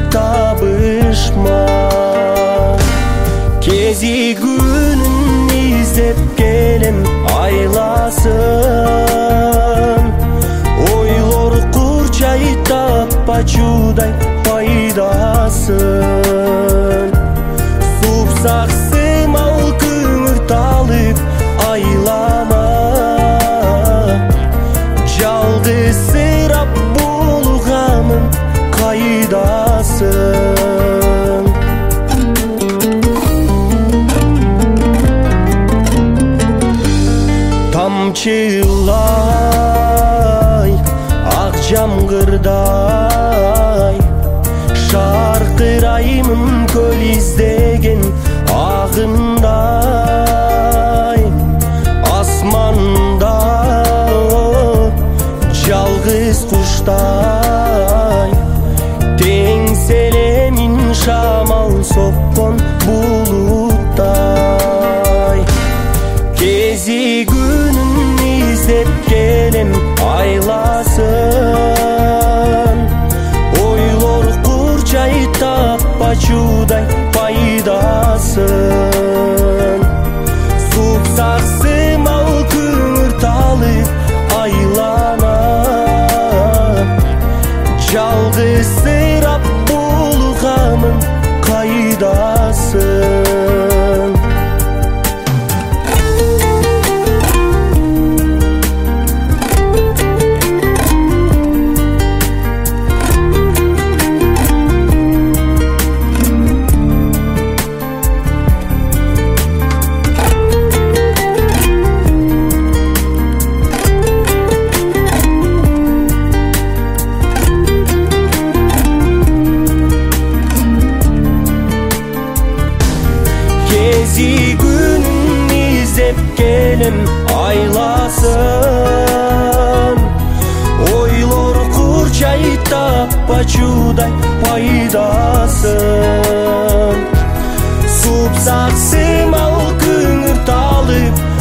табышма. Кезигүүнүн издеп келем айласын, ойлор курчай таппачудай пайдасын. Супсак сымал көңүр талып айлама, жалгызсырап булганын кайдасын. Тамчылай ак жамгырдай, шаркыраймын көл издеген агындай. Асманда жалгыз куштай, теңселемин шамал соккон булуттай. Кезигүүнүн издеп келем айласын, ойлор курчай таппачудай пайдасын. Супсак сымал көңүр талып айлана, жалгызсырап булганын кайдасын. Кезигүүнүн издеп келем айласын, ойлор курчай таппачудай пайдасын. Супсак сымал көңүр талып